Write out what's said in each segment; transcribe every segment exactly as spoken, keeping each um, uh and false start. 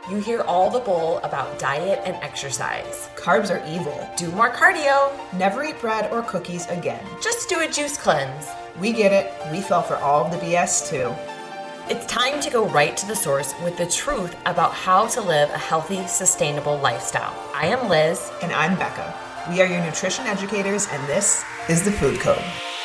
You hear all the bull about diet and exercise. Carbs are evil. Do more cardio. Never eat bread or cookies again. Just do a juice cleanse. We get it. We fell for all of the B S too. It's time to go right to the source with the truth about how to live a healthy, sustainable lifestyle. I am Liz. And I'm Becca. We are your nutrition educators, and this is The Food Code.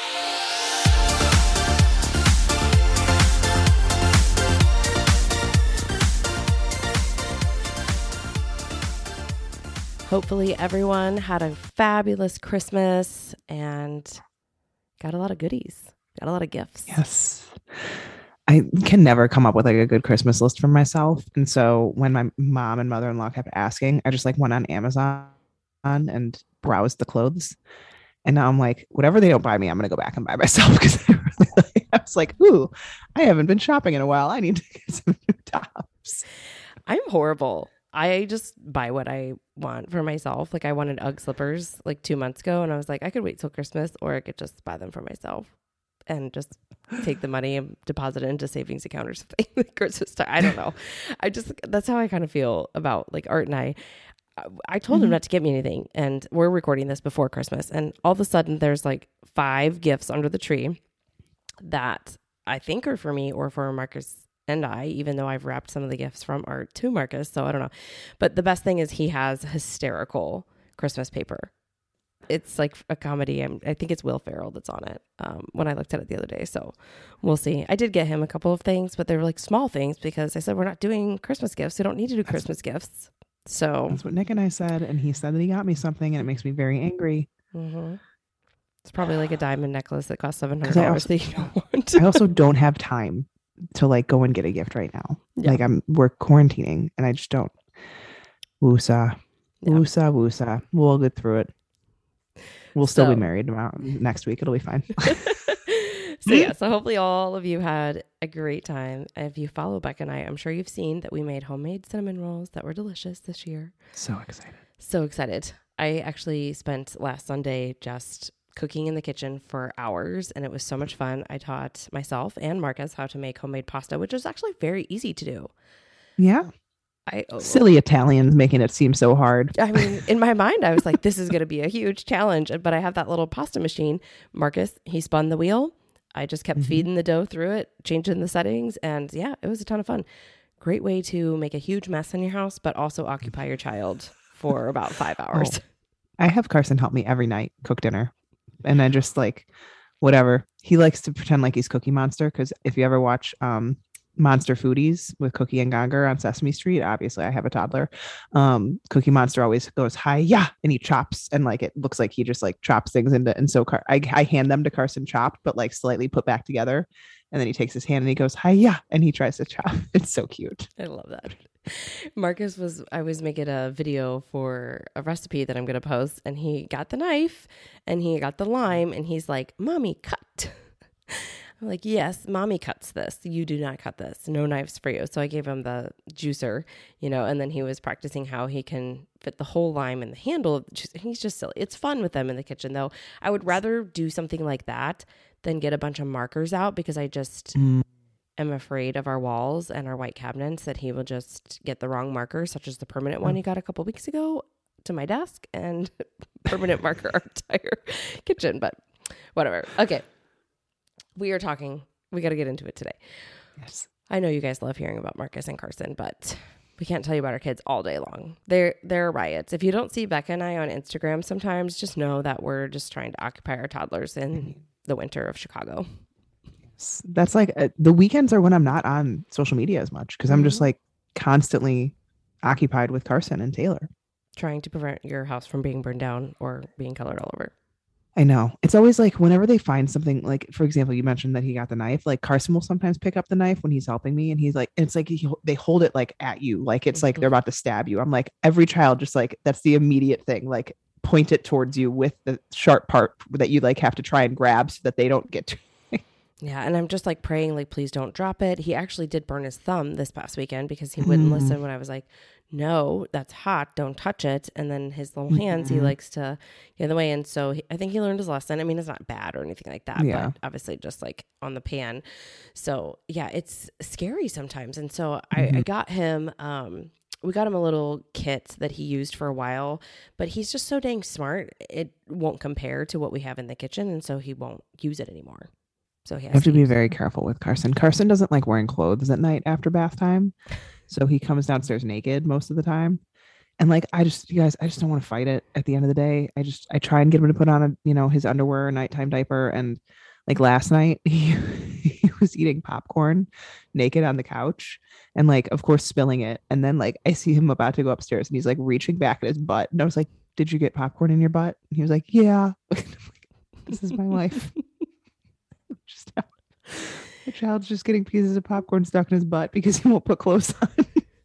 Hopefully everyone had a fabulous Christmas and got a lot of goodies, got a lot of gifts. Yes. I can never come up with like a good Christmas list for myself. And so when my mom and mother-in-law kept asking, I just like went on Amazon and browsed the clothes. And now I'm like, whatever they don't buy me, I'm going to go back and buy myself. Because I, really, I was like, ooh, I haven't been shopping in a while. I need to get some new tops. I'm horrible. I just buy what I want for myself. Like I wanted UGG slippers like two months ago and I was like, I could wait till Christmas or I could just buy them for myself and just take the money and deposit it into savings account or something. Christmas time. I don't know. I just, that's how I kind of feel about like Art and I. I told mm-hmm. him not to get me anything and we're recording this before Christmas and all of a sudden there's like five gifts under the tree that I think are for me or for Marcus and I, even though I've wrapped some of the gifts from Art to Marcus. So I don't know. But the best thing is he has hysterical Christmas paper. It's like a comedy. I'm, I think it's Will Ferrell that's on it um, when I looked at it the other day. So we'll see. I did get him a couple of things, but they were like small things because I said, we're not doing Christmas gifts. We don't need to do that's Christmas what, gifts. So that's what Nick and I said. And he said that he got me something and it makes me very angry. Mm-hmm. It's probably like a diamond necklace that costs seven hundred dollars that you don't want. I also don't have time to like go and get a gift right now. Yeah. Like I'm, we're quarantining and I just don't. Woosa, yeah. woosa, woosa. We'll get through it. We'll still so. be married tomorrow, next week. It'll be fine. So yeah, so hopefully all of you had a great time. If you follow Becca and I, I'm sure you've seen that we made homemade cinnamon rolls that were delicious this year. So excited. So excited. I actually spent last Sunday just cooking in the kitchen for hours and it was so much fun. I taught myself and Marcus how to make homemade pasta, which is actually very easy to do. Yeah. I oh, silly Italians making it seem so hard. I mean, in my mind, I was like, this is going to be a huge challenge, but I have that little pasta machine. Marcus, he spun the wheel. I just kept mm-hmm. feeding the dough through it, changing the settings. And yeah, it was a ton of fun. Great way to make a huge mess in your house, but also occupy your child for about five hours. Oh, I have Carson help me every night cook dinner. And I just like, whatever. He likes to pretend like he's Cookie Monster. Because if you ever watch um, Monster Foodies with Cookie and Gongor on Sesame Street, obviously I have a toddler. Um, Cookie Monster always goes, hi, yeah. And he chops. And like, it looks like he just like chops things into, and so Car- I, I hand them to Carson chopped, but like slightly put back together. And then he takes his hand and he goes, hi, yeah. And he tries to chop. It's so cute. I love that. Marcus was, I was making a video for a recipe that I'm going to post and he got the knife and he got the lime and he's like, mommy, cut. I'm like, yes, mommy cuts this. You do not cut this. No knives for you. So I gave him the juicer, you know, and then he was practicing how he can fit the whole lime in the handle of the juicer. He's just silly. It's fun with them in the kitchen though. I would rather do something like that than get a bunch of markers out because I just... Mm. am afraid of our walls and our white cabinets that he will just get the wrong marker, such as the permanent one he got a couple weeks ago to my desk and permanent marker our entire kitchen, but whatever. Okay. We are talking. We got to get into it today. Yes. I know you guys love hearing about Marcus and Carson, but we can't tell you about our kids all day long. They're, they're riots. If you don't see Becca and I on Instagram sometimes, just know that we're just trying to occupy our toddlers in the winter of Chicago. That's like uh, the weekends are when I'm not on social media as much because mm-hmm. I'm just like constantly occupied with Carson and Taylor. Trying to prevent your house from being burned down or being colored all over. I know. It's always like whenever they find something, like, for example, you mentioned that he got the knife, like Carson will sometimes pick up the knife when he's helping me and he's like, it's like he, they hold it like at you. Like it's mm-hmm. like they're about to stab you. I'm like, every child just like, that's the immediate thing. Like point it towards you with the sharp part that you like have to try and grab so that they don't get to. Yeah, and I'm just like praying, like, please don't drop it. He actually did burn his thumb this past weekend because he wouldn't mm. listen when I was like, no, that's hot. Don't touch it. And then his little hands, mm-hmm. he likes to get in the way. And so he, I think he learned his lesson. I mean, it's not bad or anything like that, yeah. but obviously just like on the pan. So yeah, it's scary sometimes. And so mm-hmm. I, I got him um, we got him a little kit that he used for a while, but he's just so dang smart. It won't compare to what we have in the kitchen. And so he won't use it anymore. So he has You have to to be use very it. careful with Carson. Carson doesn't like wearing clothes at night after bath time. So he comes downstairs naked most of the time. And like, I just, you guys, I just don't want to fight it at the end of the day. I just, I try and get him to put on a, you know, his underwear, a nighttime diaper. And like last night, he, he was eating popcorn naked on the couch and like, of course, spilling it. And then like, I see him about to go upstairs and he's like reaching back at his butt. And I was like, did you get popcorn in your butt? And he was like, yeah. This is my life. Just the child's just getting pieces of popcorn stuck in his butt because he won't put clothes on.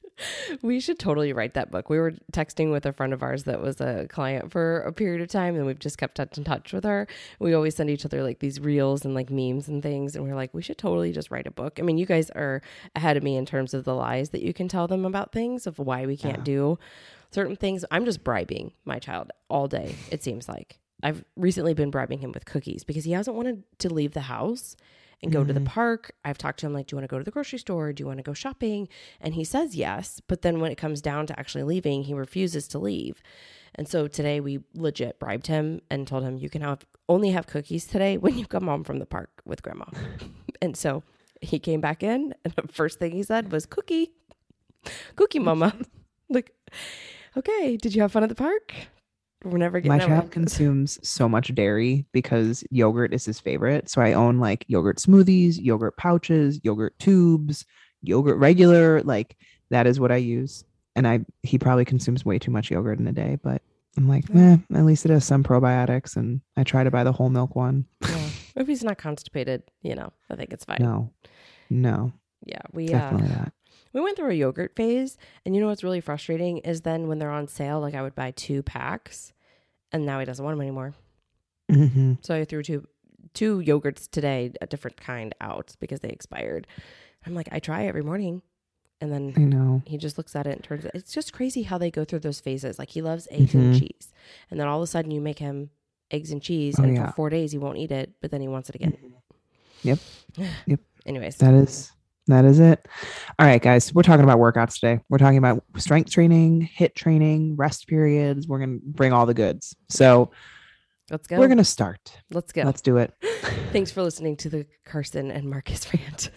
We should totally write that book. We were texting with a friend of ours that was a client for a period of time, and we've just kept touch in touch with her. We always send each other like these reels and like memes and things, and we're like, we should totally just write a book. I mean, you guys are ahead of me in terms of the lies that you can tell them about things, of why we can't Yeah. do certain things. I'm just bribing my child all day, it seems like. I've recently been bribing him with cookies because he hasn't wanted to leave the house and go mm-hmm. to the park. I've talked to him like, do you want to go to the grocery store? Do you want to go shopping? And he says yes. But then when it comes down to actually leaving, he refuses to leave. And so today we legit bribed him and told him, you can have only have cookies today when you come home from the park with grandma. And so he came back in and the first thing he said was cookie, cookie mama. Like, okay, did you have fun at the park? We're never getting My that child one. consumes so much dairy because yogurt is his favorite. So I own like yogurt smoothies, yogurt pouches, yogurt tubes, yogurt regular. Like that is what I use. And I he probably consumes way too much yogurt in a day, but I'm like, eh, at least it has some probiotics. And I try to buy the whole milk one. Yeah. If he's not constipated, you know, I think it's fine. No, no. Yeah, we Definitely uh, not. We went through a yogurt phase, and you know what's really frustrating is then when they're on sale, like I would buy two packs, and now he doesn't want them anymore. Mm-hmm. So I threw two two yogurts today, a different kind, out because they expired. I'm like, I try every morning, and then I know. he just looks at it and turns it. It's just crazy how they go through those phases. Like he loves eggs Mm-hmm. and cheese, and then all of a sudden you make him eggs and cheese, Oh, and yeah. for four days he won't eat it, but then he wants it again. Yep. Yep. Anyways, That is that is it. All right, guys. We're talking about workouts today. We're talking about strength training, HIIT training, rest periods. We're gonna bring all the goods. So let's go. we're gonna start. Let's go. Let's do it. Thanks for listening to the Carson and Marcus rant.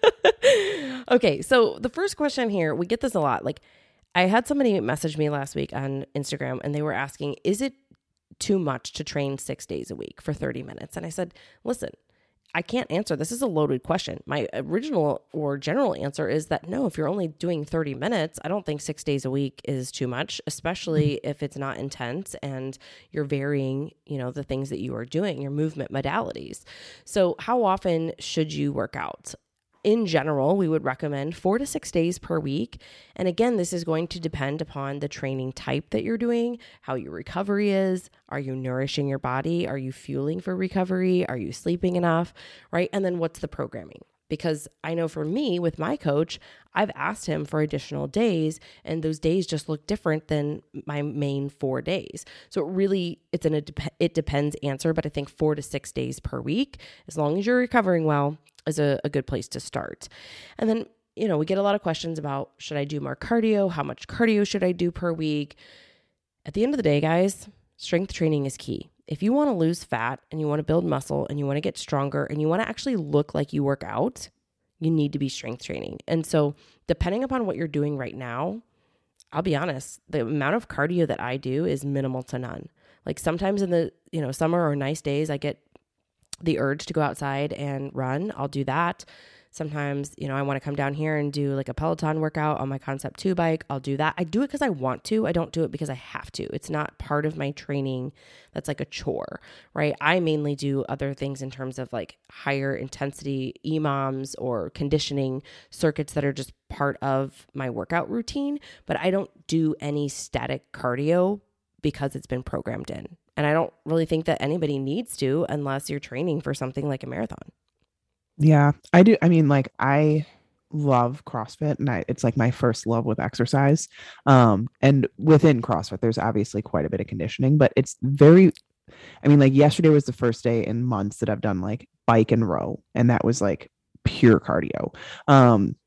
Okay, so the first question here, we get this a lot. Like, I had somebody message me last week on Instagram, and they were asking, is it too much to train six days a week for thirty minutes? And I said, listen, I can't answer. This is a loaded question. My original or general answer is that no, if you're only doing thirty minutes, I don't think six days a week is too much, especially if it's not intense and you're varying, you know, the things that you are doing, your movement modalities. So how often should you work out? In general, we would recommend four to six days per week. And again, this is going to depend upon the training type that you're doing, how your recovery is. Are you nourishing your body? Are you fueling for recovery? Are you sleeping enough? Right? And then what's the programming? Because I know for me, with my coach, I've asked him for additional days, and those days just look different than my main four days. So it really, it's an it depends answer, but I think four to six days per week, as long as you're recovering well, is a, a good place to start. And then, you know, we get a lot of questions about, should I do more cardio? How much cardio should I do per week? At the end of the day, guys, strength training is key. If you want to lose fat and you want to build muscle and you want to get stronger and you want to actually look like you work out, you need to be strength training. And so depending upon what you're doing right now, I'll be honest, the amount of cardio that I do is minimal to none. Like sometimes in the, you know, summer or nice days, I get the urge to go outside and run. I'll do that. Sometimes, you know, I want to come down here and do like a Peloton workout on my Concept two bike. I'll do that. I do it because I want to. I don't do it because I have to. It's not part of my training that's like a chore, right? I mainly do other things in terms of like higher intensity E M O Ms or conditioning circuits that are just part of my workout routine, but I don't do any static cardio because it's been programmed in. And I don't really think that anybody needs to unless you're training for something like a marathon. Yeah, I do. I mean, like I love CrossFit, and I, it's like my first love with exercise. Um, and within CrossFit, there's obviously quite a bit of conditioning, but it's very, I mean, like yesterday was the first day in months that I've done like bike and row, and that was like pure cardio. Um,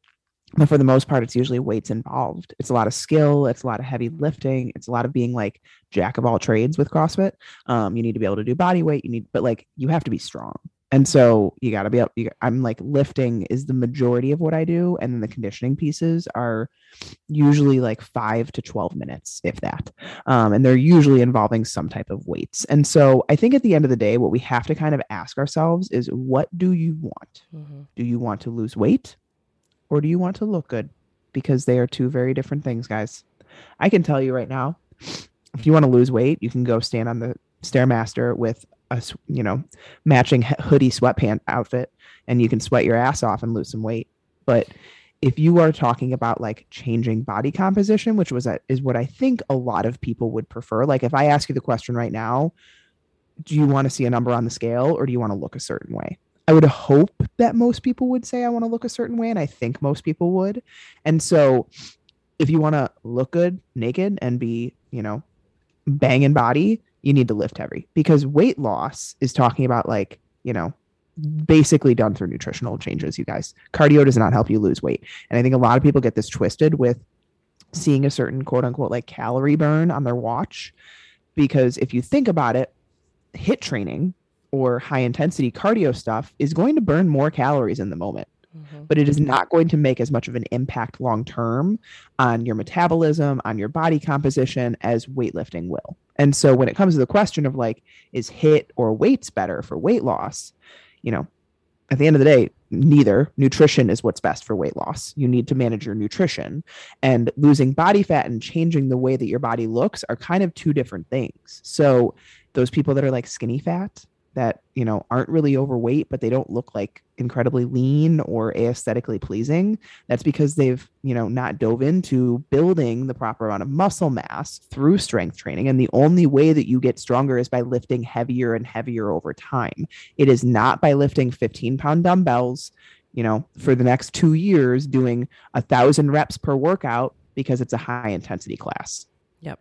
But for the most part, it's usually weights involved. It's a lot of skill. It's a lot of heavy lifting. It's a lot of being like jack of all trades with CrossFit. Um, you need to be able to do body weight. You need, but like you have to be strong. And so you got to be able, you, I'm like lifting is the majority of what I do. And then the conditioning pieces are usually like five to twelve minutes, if that. Um, and they're usually involving some type of weights. And so I think at the end of the day, what we have to kind of ask ourselves is, what do you want? Mm-hmm. Do you want to lose weight? Or do you want to look good? Because they are two very different things, guys. I can tell you right now, if you want to lose weight, you can go stand on the Stairmaster with a, you know, matching hoodie sweatpant outfit, and you can sweat your ass off and lose some weight. But if you are talking about like changing body composition, which was a, is what I think a lot of people would prefer. Like if I ask you the question right now, do you want to see a number on the scale or do you want to look a certain way? I would hope that most people would say I want to look a certain way, and I think most people would. And so if you want to look good naked and be, you know, banging body, you need to lift heavy, because weight loss is talking about like, you know, basically done through nutritional changes, you guys. Cardio does not help you lose weight. And I think a lot of people get this twisted with seeing a certain quote unquote like calorie burn on their watch, because if you think about it, HIIT training or high intensity cardio stuff is going to burn more calories in the moment, mm-hmm. but it is not going to make as much of an impact long term on your metabolism, on your body composition as weightlifting will. And so when it comes to the question of like, is HIIT or weights better for weight loss? You know, at the end of the day, neither. Nutrition is what's best for weight loss. You need to manage your nutrition, and losing body fat and changing the way that your body looks are kind of two different things. So those people that are like skinny fat, that, you know, aren't really overweight, but they don't look like incredibly lean or aesthetically pleasing, that's because they've, you know, not dove into building the proper amount of muscle mass through strength training. And the only way that you get stronger is by lifting heavier and heavier over time. It is not by lifting fifteen pound dumbbells, you know, for the next two years doing a thousand reps per workout because it's a high intensity class. Yep.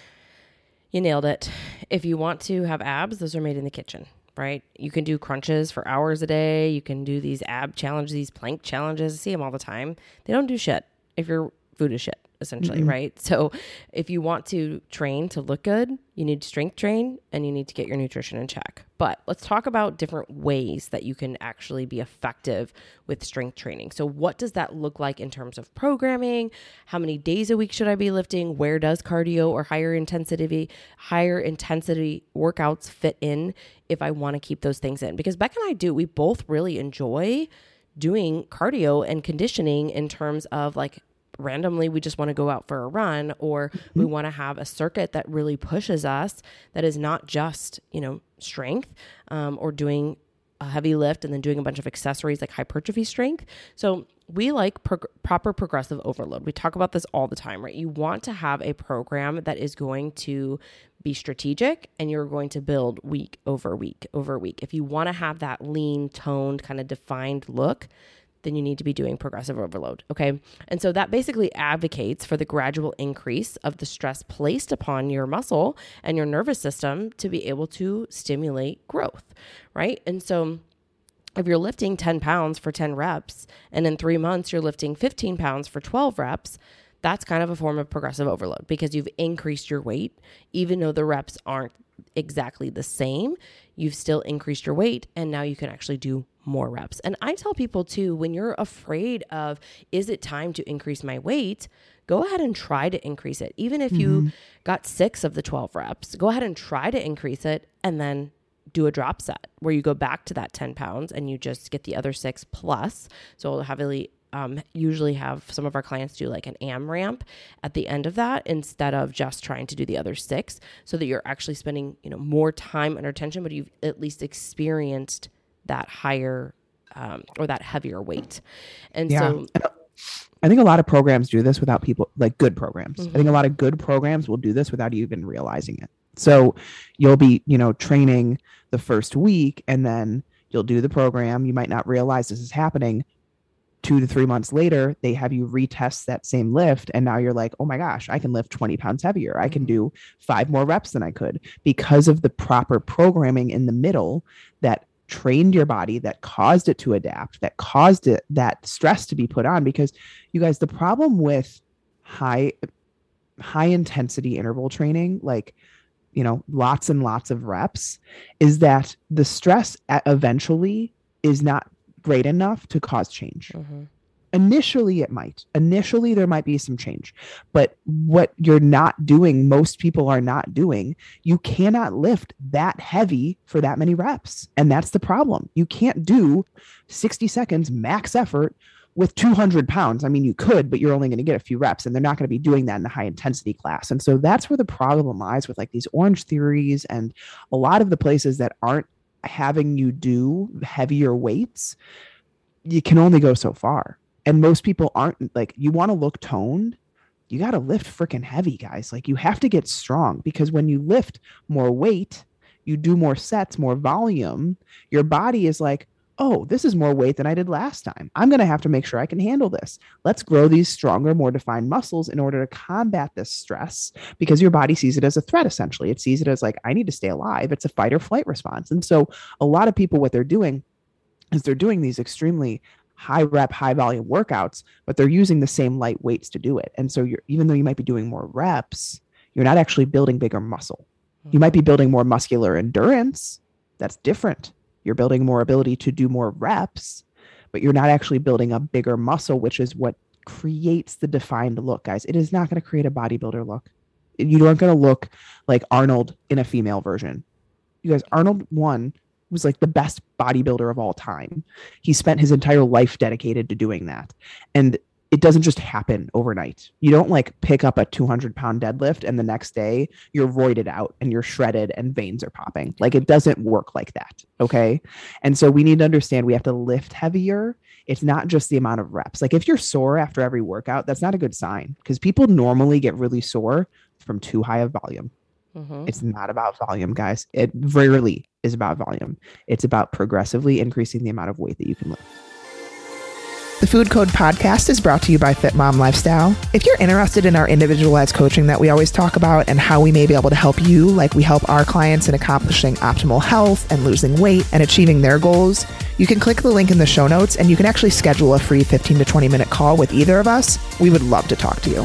You nailed it. If you want to have abs, those are made in the kitchen, right? You can do crunches for hours a day. You can do these ab challenges, these plank challenges. I see them all the time. They don't do shit if your food is shit, essentially, mm-hmm. right? So if you want to train to look good, you need to strength train and you need to get your nutrition in check. But let's talk about different ways that you can actually be effective with strength training. So what does that look like in terms of programming? How many days a week should I be lifting? Where does cardio or higher intensity, higher intensity workouts fit in if I want to keep those things in? Because Beck and I do, we both really enjoy doing cardio and conditioning in terms of like, randomly we just want to go out for a run, or mm-hmm. we want to have a circuit that really pushes us, that is not just, you know, strength um, or doing a heavy lift and then doing a bunch of accessories like hypertrophy strength. So we like prog- proper progressive overload. We talk about this all the time, right? You want to have a program that is going to be strategic and you're going to build week over week over week. If you want to have that lean, toned, kind of defined look, then you need to be doing progressive overload. Okay. And so that basically advocates for the gradual increase of the stress placed upon your muscle and your nervous system to be able to stimulate growth. Right. And so if you're lifting ten pounds for ten reps, and in three months you're lifting fifteen pounds for twelve reps, that's kind of a form of progressive overload, because you've increased your weight, even though the reps aren't exactly the same. You've still increased your weight, and now you can actually do more reps. And I tell people too, when you're afraid of, is it time to increase my weight? Go ahead and try to increase it. Even if mm-hmm. you got six of the twelve reps, go ahead and try to increase it, and then do a drop set where you go back to that ten pounds and you just get the other six plus. So I'll heavily Um, usually have some of our clients do like an AMRAP at the end of that, instead of just trying to do the other six, so that you're actually spending, you know, more time under tension, but you've at least experienced that higher um, or that heavier weight. And yeah. so I think a lot of programs do this without people, like good programs. Mm-hmm. I think a lot of good programs will do this without you even realizing it. So you'll be, you know, training the first week, and then you'll do the program. You might not realize this is happening. Two to three months later, they have you retest that same lift. And now you're like, oh my gosh, I can lift twenty pounds heavier. I can do five more reps than I could, because of the proper programming in the middle that trained your body, that caused it to adapt, that caused it that stress to be put on. Because you guys, the problem with high, high intensity interval training, like, you know, lots and lots of reps, is that the stress eventually is not great enough to cause change. Mm-hmm. Initially, it might. Initially, there might be some change. But what you're not doing, most people are not doing, you cannot lift that heavy for that many reps. And that's the problem. You can't do sixty seconds max effort with two hundred pounds. I mean, you could, but you're only going to get a few reps, and they're not going to be doing that in a high intensity class. And so that's where the problem lies with like these Orange Theories and a lot of the places that aren't having you do heavier weights. You can only go so far. And most people aren't like, you want to look toned, you got to lift freaking heavy, guys. Like, you have to get strong, because when you lift more weight, you do more sets, more volume, your body is like, oh, this is more weight than I did last time. I'm going to have to make sure I can handle this. Let's grow these stronger, more defined muscles in order to combat this stress, because your body sees it as a threat. Essentially, it sees it as like, I need to stay alive. It's a fight or flight response. And so a lot of people, what they're doing is they're doing these extremely high rep, high volume workouts, but they're using the same light weights to do it. And so you're, even though you might be doing more reps, you're not actually building bigger muscle. You might be building more muscular endurance. That's different. You're building more ability to do more reps, but you're not actually building a bigger muscle, which is what creates the defined look, guys. It is not going to create a bodybuilder look. You aren't going to look like Arnold in a female version. You guys, Arnold one was like the best bodybuilder of all time. He spent his entire life dedicated to doing that. And it doesn't just happen overnight. You don't like pick up a two hundred pound deadlift and the next day you're roided out and you're shredded and veins are popping. Like, it doesn't work like that. Okay. And so we need to understand we have to lift heavier. It's not just the amount of reps. Like, if you're sore after every workout, that's not a good sign, because people normally get really sore from too high of volume. Mm-hmm. It's not about volume, guys. It rarely is about volume. It's about progressively increasing the amount of weight that you can lift. The Food Code podcast is brought to you by Fit Mom Lifestyle. If you're interested in our individualized coaching that we always talk about and how we may be able to help you, like we help our clients in accomplishing optimal health and losing weight and achieving their goals, you can click the link in the show notes and you can actually schedule a free fifteen to twenty minute call with either of us. We would love to talk to you.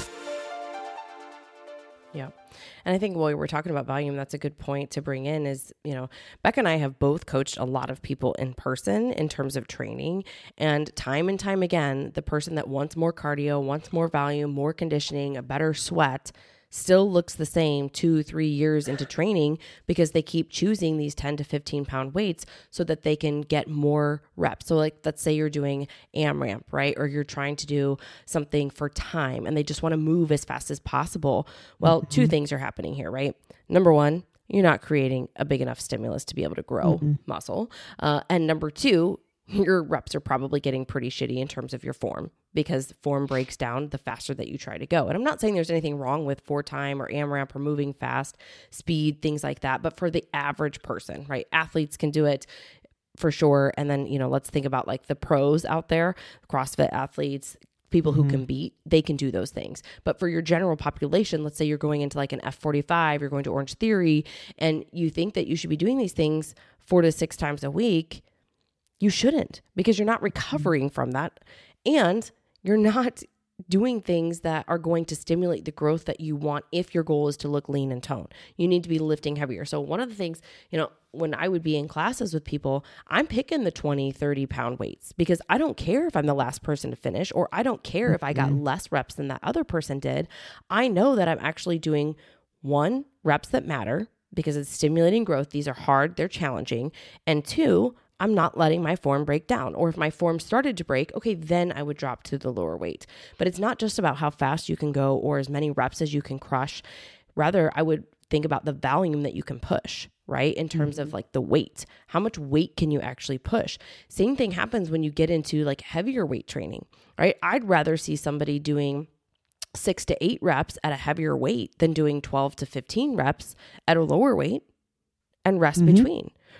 Yeah. And I think while we're talking about volume, that's a good point to bring in is, you know, Becca and I have both coached a lot of people in person in terms of training, and time and time again, the person that wants more cardio, wants more volume, more conditioning, a better sweat, still looks the same two, three years into training, because they keep choosing these ten to fifteen pound weights so that they can get more reps. So like, let's say you're doing AMRAP, right? Or you're trying to do something for time and they just want to move as fast as possible. Well, mm-hmm. two things are happening here, right? Number one, you're not creating a big enough stimulus to be able to grow mm-hmm. muscle. Uh, and number two, your reps are probably getting pretty shitty in terms of your form, because form breaks down the faster that you try to go. And I'm not saying there's anything wrong with four time or AMRAP or moving fast, speed, things like that. But for the average person, right? Athletes can do it for sure. And then, you know, let's think about like the pros out there, CrossFit athletes, people who mm-hmm. can beat, they can do those things. But for your general population, let's say you're going into like an F forty-five, you're going to Orange Theory, and you think that you should be doing these things four to six times a week. You shouldn't, because you're not recovering from that, and you're not doing things that are going to stimulate the growth that you want if your goal is to look lean and toned. You need to be lifting heavier. So one of the things, you know, when I would be in classes with people, I'm picking the twenty, thirty pound weights, because I don't care if I'm the last person to finish, or I don't care if I got less reps than that other person did. I know that I'm actually doing one, reps that matter, because it's stimulating growth. These are hard, they're challenging. And two, I'm not letting my form break down. Or if my form started to break, okay, then I would drop to the lower weight. But it's not just about how fast you can go or as many reps as you can crush. Rather, I would think about the volume that you can push, right? In terms mm-hmm. of like the weight. How much weight can you actually push? Same thing happens when you get into like heavier weight training, right? I'd rather see somebody doing six to eight reps at a heavier weight than doing twelve to fifteen reps at a lower weight and rest mm-hmm. between.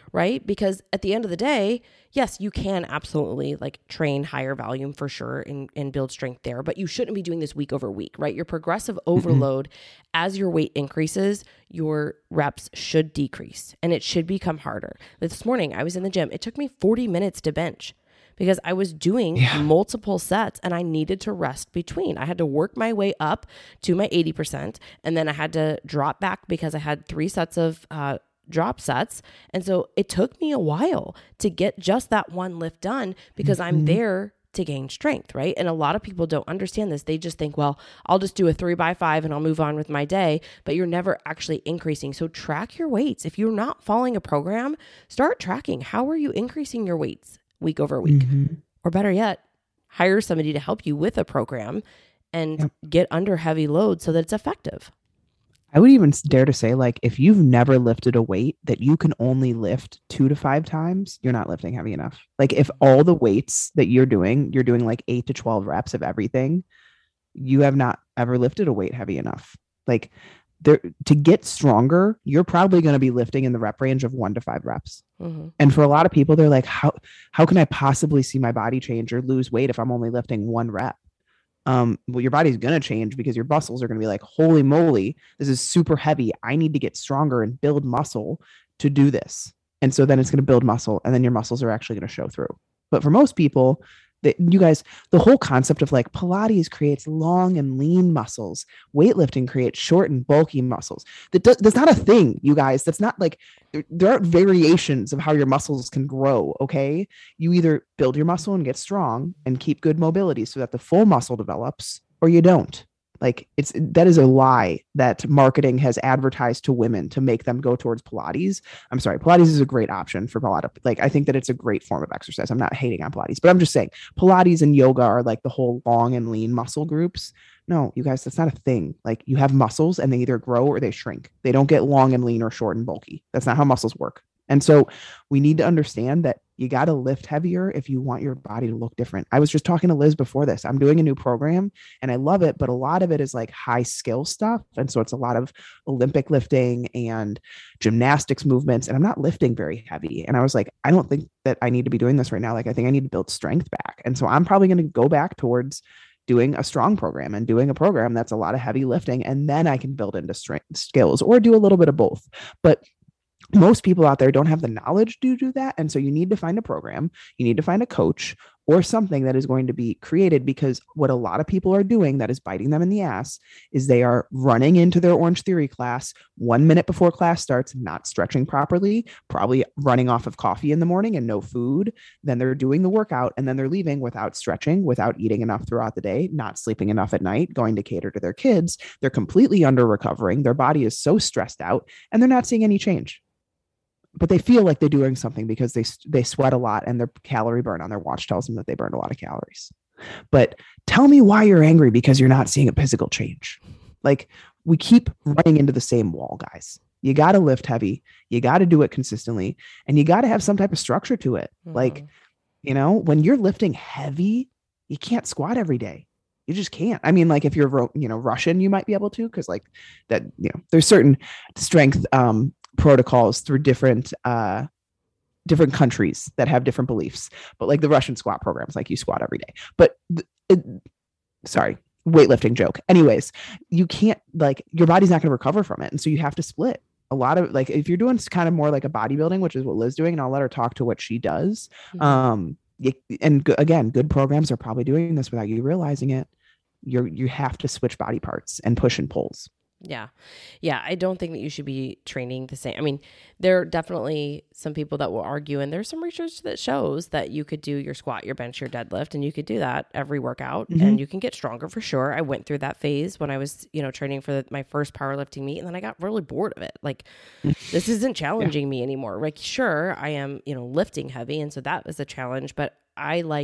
right? Because at the end of the day, yes, you can absolutely like train higher volume for sure and, and build strength there, but you shouldn't be doing this week over week, right? Your progressive overload, mm-hmm. as your weight increases, your reps should decrease and it should become harder. This morning I was in the gym. It took me forty minutes to bench because I was doing yeah. multiple sets and I needed to rest between. I had to work my way up to my eighty percent and then I had to drop back because I had three sets of uh, drop sets. And so it took me a while to get just that one lift done because mm-hmm. I'm there to gain strength, right? And a lot of people don't understand this. They just think, well, I'll just do a three by five and I'll move on with my day, but you're never actually increasing. So track your weights. If you're not following a program, start tracking. How are you increasing your weights week over week? Mm-hmm. Or better yet, hire somebody to help you with a program and yep. get under heavy load so that it's effective. I would even dare to say, like, if you've never lifted a weight that you can only lift two to five times, you're not lifting heavy enough. Like, if all the weights that you're doing, you're doing like eight to twelve reps of everything, you have not ever lifted a weight heavy enough. Like, there to get stronger, you're probably going to be lifting in the rep range of one to five reps. Mm-hmm. And for a lot of people, they're like, how, how can I possibly see my body change or lose weight if I'm only lifting one rep? Um, well, your body's going to change because your muscles are going to be like, holy moly, this is super heavy. I need to get stronger and build muscle to do this. And so then it's going to build muscle and then your muscles are actually going to show through. But for most people, that you guys, the whole concept of like Pilates creates long and lean muscles. Weightlifting creates short and bulky muscles. That does, that's not a thing, you guys. That's not like, there, there aren't variations of how your muscles can grow. Okay. You either build your muscle and get strong and keep good mobility so that the full muscle develops, or you don't. Like it's, that is a lie that marketing has advertised to women to make them go towards Pilates. I'm sorry. Pilates is a great option for a lot of, like, I think that it's a great form of exercise. I'm not hating on Pilates, but I'm just saying Pilates and yoga are like the whole long and lean muscle groups. No, you guys, that's not a thing. Like you have muscles and they either grow or they shrink. They don't get long and lean or short and bulky. That's not how muscles work. And so we need to understand that you got to lift heavier if you want your body to look different. I was just talking to Liz before this. I'm doing a new program and I love it, but a lot of it is like high skill stuff. And so it's a lot of Olympic lifting and gymnastics movements. And I'm not lifting very heavy. And I was like, I don't think that I need to be doing this right now. Like, I think I need to build strength back. And so I'm probably going to go back towards doing a strong program and doing a program that's a lot of heavy lifting. And then I can build into strength skills or do a little bit of both. But most people out there don't have the knowledge to do that. And so you need to find a program, you need to find a coach or something that is going to be created, because what a lot of people are doing that is biting them in the ass is they are running into their Orange Theory class one minute before class starts, not stretching properly, probably running off of coffee in the morning and no food. Then they're doing the workout and then they're leaving without stretching, without eating enough throughout the day, not sleeping enough at night, going to cater to their kids. They're completely under recovering. Their body is so stressed out and they're not seeing any change. But they feel like they're doing something because they they sweat a lot and their calorie burn on their watch tells them that they burned a lot of calories. But tell me why you're angry because you're not seeing a physical change. Like, we keep running into the same wall, guys. You got to lift heavy. You got to do it consistently, and you got to have some type of structure to it. Mm-hmm. Like, you know, when you're lifting heavy, you can't squat every day. You just can't. I mean, like if you're, you know, Russian, you might be able to, because like that, you know, there's certain strength um, protocols through different, uh, different countries that have different beliefs. But like the Russian squat programs, like you squat every day. But it, sorry, weightlifting joke. Anyways, you can't, like, your body's not going to recover from it. And so you have to split. A lot of, like, if you're doing kind of more like a bodybuilding, which is what Liz doing, and I'll let her talk to what she does. Mm-hmm. Um, you, and g- again, good programs are probably doing this without you realizing it. You're, you have to switch body parts and push and pulls. Yeah. Yeah. I don't think that you should be training the same. I mean, there are definitely some people that will argue, and there's some research that shows that you could do your squat, your bench, your deadlift, and you could do that every workout mm-hmm. and you can get stronger for sure. I went through that phase when I was, you know, training for the, my first powerlifting meet, and then I got really bored of it. Like, this isn't challenging yeah. me anymore. Like, sure, I am, you know, lifting heavy. And so that was a challenge, but I like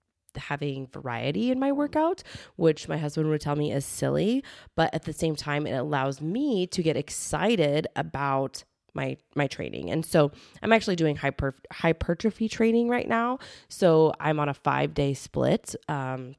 having variety in my workout, which my husband would tell me is silly, but at the same time, it allows me to get excited about my my training. And so I'm actually doing hyper hypertrophy training right now. So I'm on a five day split. Um,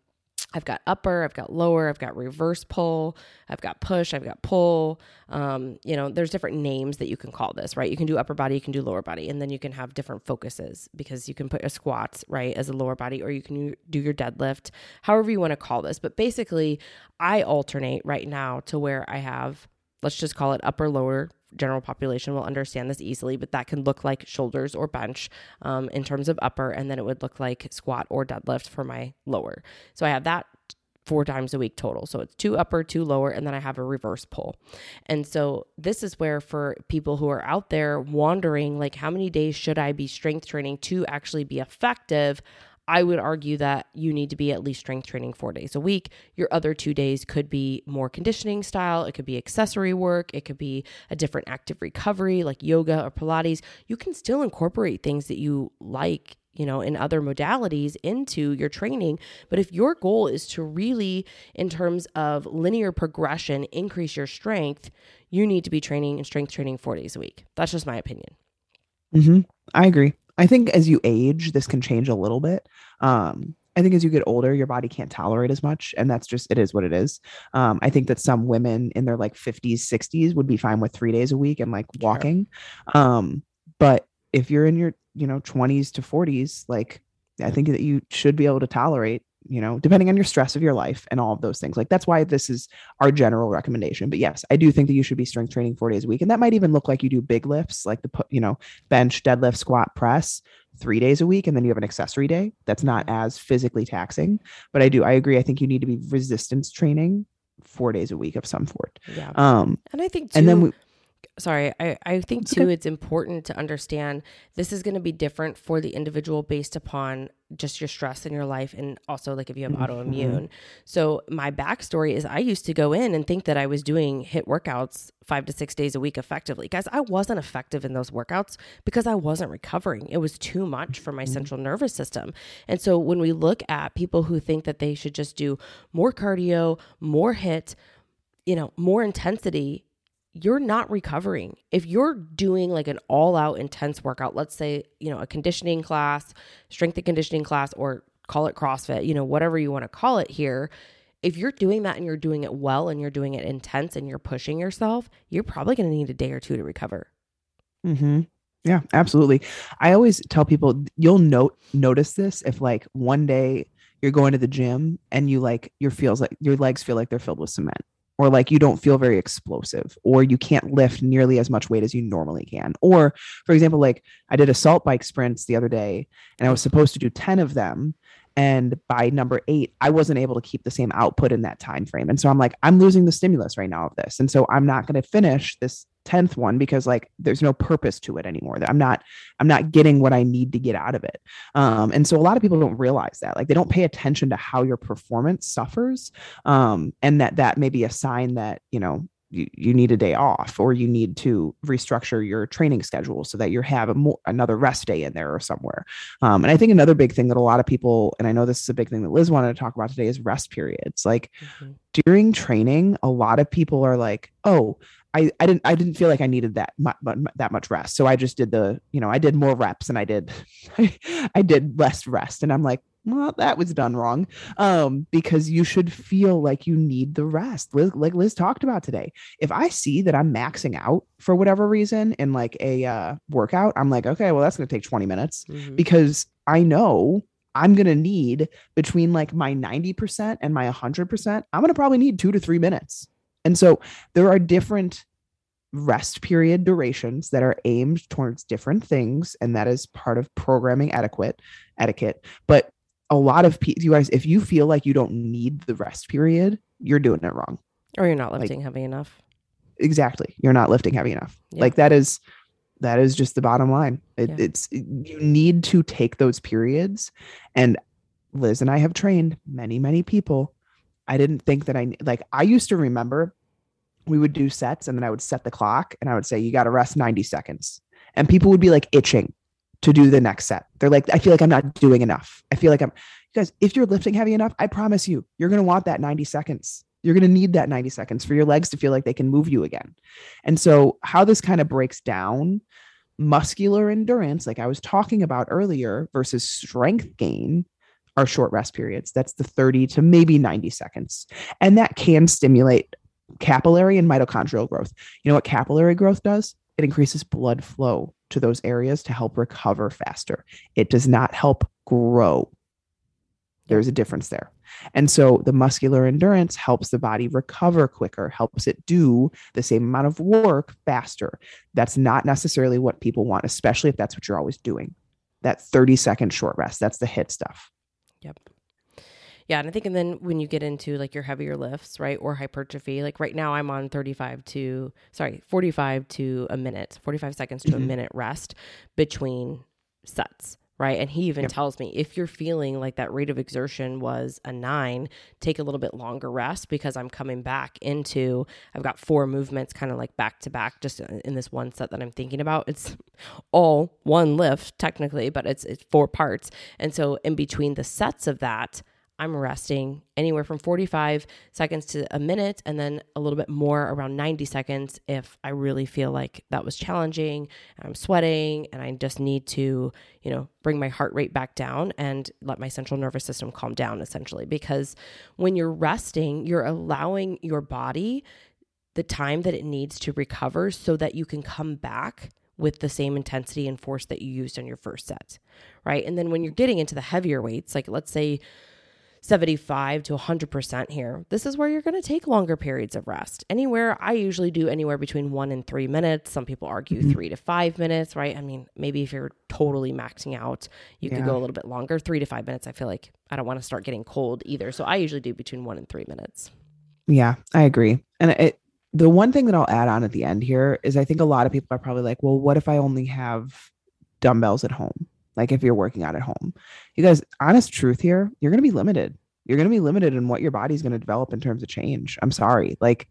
I've got upper, I've got lower, I've got reverse pull, I've got push, I've got pull. Um, you know, there's different names that you can call this, right? You can do upper body, you can do lower body, and then you can have different focuses because you can put a squats, right, as a lower body, or you can do your deadlift, however you want to call this. But basically, I alternate right now to where I have, let's just call it upper, lower. General population will understand this easily, but that can look like shoulders or bench um, in terms of upper, and then it would look like squat or deadlift for my lower. So I have that four times a week total. So it's two upper, two lower, and then I have a reverse pull. And so this is where for people who are out there wondering, like, how many days should I be strength training to actually be effective? I would argue that you need to be at least strength training four days a week. Your other two days could be more conditioning style. It could be accessory work. It could be a different active recovery like yoga or Pilates. You can still incorporate things that you like, you know, in other modalities into your training. But if your goal is to really, in terms of linear progression, increase your strength, you need to be training and strength training four days a week. That's just my opinion. Mm-hmm. I agree. I think as you age, this can change a little bit. Um, I think as you get older, your body can't tolerate as much. And that's just, it is what it is. Um, I think that some women in their like fifties, sixties would be fine with three days a week and like walking. Sure. Um, but if you're in your, you know, twenties to forties, like I think that you should be able to tolerate, you know, depending on your stress of your life and all of those things. Like that's why this is our general recommendation. But yes, I do think that you should be strength training four days a week. And that might even look like you do big lifts, like the, you know, bench, deadlift, squat, press three days a week. And then you have an accessory day that's not as physically taxing. But I do, I agree. I think you need to be resistance training four days a week of some sort. Yeah. Um, and I think too, and then we, Sorry, I, I think too, okay. It's important to understand this is going to be different for the individual based upon just your stress in your life. And also like if you have mm-hmm. autoimmune. So my backstory is I used to go in and think that I was doing HIIT workouts five to six days a week effectively. Guys, I wasn't effective in those workouts because I wasn't recovering. It was too much for my mm-hmm. central nervous system. And so when we look at people who think that they should just do more cardio, more HIIT, you know, more intensity, you're not recovering. If you're doing like an all out intense workout, let's say, you know, a conditioning class, strength and conditioning class, or call it CrossFit, you know, whatever you want to call it here. If you're doing that and you're doing it well and you're doing it intense and you're pushing yourself, you're probably going to need a day or two to recover. Mm-hmm. Yeah, absolutely. I always tell people you'll note, notice this if like one day you're going to the gym and you like, your feels like your legs feel like they're filled with cement. Or like you don't feel very explosive, or you can't lift nearly as much weight as you normally can. Or for example, like I did assault bike sprints the other day and I was supposed to do ten of them. And by number eight, I wasn't able to keep the same output in that time frame. And so I'm like, I'm losing the stimulus right now of this. And so I'm not going to finish this tenth one because like there's no purpose to it anymore. I'm not, I'm not getting what I need to get out of it. Um, and so a lot of people don't realize that, like they don't pay attention to how your performance suffers. Um, and that that may be a sign that, you know, you, you need a day off, or you need to restructure your training schedule so that you have a more, another rest day in there or somewhere. Um, and I think another big thing that a lot of people, and I know this is a big thing that Liz wanted to talk about today, is rest periods. Like mm-hmm. during training, a lot of people are like, oh, I, I didn't, I didn't feel like I needed that much, that much rest. So I just did the, you know, I did more reps and I did, I did less rest. And I'm like, well, that was done wrong. Um, because you should feel like you need the rest. Liz, like Liz talked about today. If I see that I'm maxing out for whatever reason in like a uh, workout, I'm like, okay, well, that's going to take twenty minutes mm-hmm. because I know I'm going to need between like my ninety percent and my one hundred percent. I'm going to probably need two to three minutes. And so there are different rest period durations that are aimed towards different things. And that is part of programming etiquette, etiquette. But a lot of people, you guys, if you feel like you don't need the rest period, you're doing it wrong. Or you're not lifting like, heavy enough. Exactly. You're not lifting heavy enough. Yeah. Like that is, that is just the bottom line. It, yeah. It's, you need to take those periods. And Liz and I have trained many, many people. I didn't think that I, like, I used to remember we would do sets and then I would set the clock and I would say, you got to rest ninety seconds. And people would be like itching to do the next set. They're like, I feel like I'm not doing enough. I feel like I'm, you guys, if you're lifting heavy enough, I promise you, you're going to want that ninety seconds. You're going to need that ninety seconds for your legs to feel like they can move you again. And so how this kind of breaks down muscular endurance, like I was talking about earlier, versus strength gain, are short rest periods. That's the thirty to maybe ninety seconds. And that can stimulate capillary and mitochondrial growth. You know what capillary growth does? It increases blood flow to those areas to help recover faster. It does not help grow. There's a difference there. And so the muscular endurance helps the body recover quicker, helps it do the same amount of work faster. That's not necessarily what people want, especially if that's what you're always doing. That thirty second short rest, that's the hit stuff. Yep. Yeah. And I think, and then when you get into like your heavier lifts, right, or hypertrophy, like right now I'm on thirty-five to, sorry, forty-five to a minute, forty-five seconds to mm-hmm. a minute rest between sets. Right. And he even yep. tells me if you're feeling like that rate of exertion was a nine, take a little bit longer rest because I'm coming back into, I've got four movements kind of like back to back just in this one set that I'm thinking about. It's all one lift technically, but it's, it's four parts. And so in between the sets of that, I'm resting anywhere from forty-five seconds to a minute, and then a little bit more around ninety seconds if I really feel like that was challenging and I'm sweating and I just need to, you know, bring my heart rate back down and let my central nervous system calm down essentially. Because when you're resting, you're allowing your body the time that it needs to recover so that you can come back with the same intensity and force that you used on your first set, right? And then when you're getting into the heavier weights, like let's say seventy-five to one hundred percent here, this is where you're going to take longer periods of rest. Anywhere, I usually do anywhere between one and three minutes. Some people argue mm-hmm. three to five minutes, right? I mean, maybe if you're totally maxing out, you yeah. could go a little bit longer. Three to five minutes, I feel like I don't want to start getting cold either. So I usually do between one and three minutes. Yeah, I agree. And it, the one thing that I'll add on at the end here is I think a lot of people are probably like, well, what if I only have dumbbells at home? Like if you're working out at home, you guys, honest truth here, you're going to be limited. You're going to be limited in what your body's going to develop in terms of change. I'm sorry. Like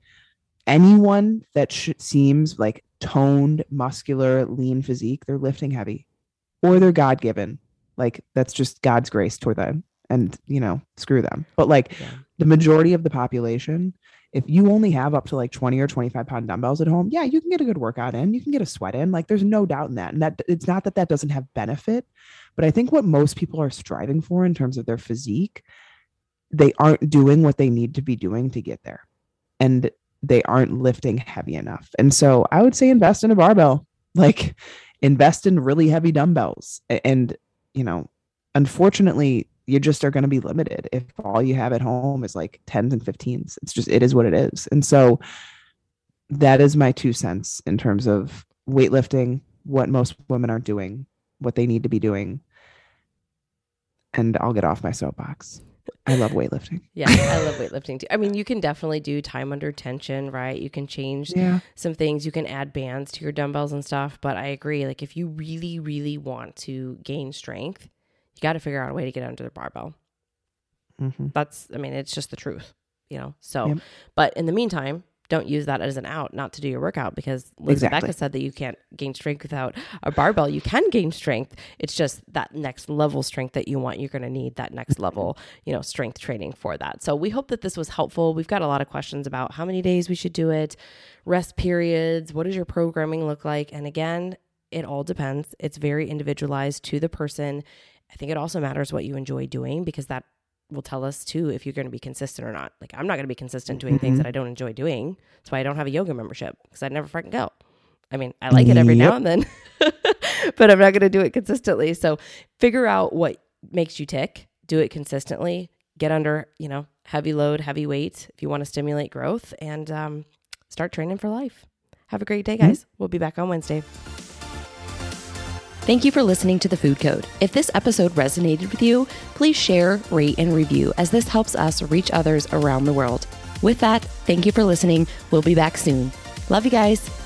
anyone that sh- seems like toned, muscular, lean physique, they're lifting heavy or they're God-given. Like that's just God's grace toward them and, you know, screw them. But like yeah. the majority of the population, if you only have up to like twenty or twenty-five pound dumbbells at home, yeah, you can get a good workout in, you can get a sweat in. Like there's no doubt in that. And that it's not that that doesn't have benefit, but I think what most people are striving for in terms of their physique, they aren't doing what they need to be doing to get there. And they aren't lifting heavy enough. And so I would say invest in a barbell, like invest in really heavy dumbbells. And, you know, unfortunately, you just are going to be limited if all you have at home is like tens and fifteens. It's just, it is what it is. And so that is my two cents in terms of weightlifting, what most women aren't doing, what they need to be doing. And I'll get off my soapbox. I love weightlifting. Yeah, I love weightlifting too. I mean, you can definitely do time under tension, right? You can change yeah. some things. You can add bands to your dumbbells and stuff. But I agree, like if you really, really want to gain strength, you got to figure out a way to get under the barbell. Mm-hmm. That's, I mean, it's just the truth, you know? So, yep. But in the meantime, don't use that as an out not to do your workout because Liz exactly. Becca said that you can't gain strength without a barbell. You can gain strength. It's just that next level strength that you want. You're going to need that next level, you know, strength training for that. So we hope that this was helpful. We've got a lot of questions about how many days we should do it, rest periods, what does your programming look like? And again, it all depends. It's very individualized to the person. I think it also matters what you enjoy doing because that will tell us too if you're going to be consistent or not. Like I'm not going to be consistent doing mm-hmm. things that I don't enjoy doing. That's why I don't have a yoga membership because I'd never freaking go. I mean, I like it every yep. now and then, but I'm not going to do it consistently. So figure out what makes you tick, do it consistently, get under, you know, heavy load, heavy weight if you want to stimulate growth and um, start training for life. Have a great day, guys. Mm-hmm. We'll be back on Wednesday. Thank you for listening to The Food Code. If this episode resonated with you, please share, rate, and review as this helps us reach others around the world. With that, thank you for listening. We'll be back soon. Love you guys.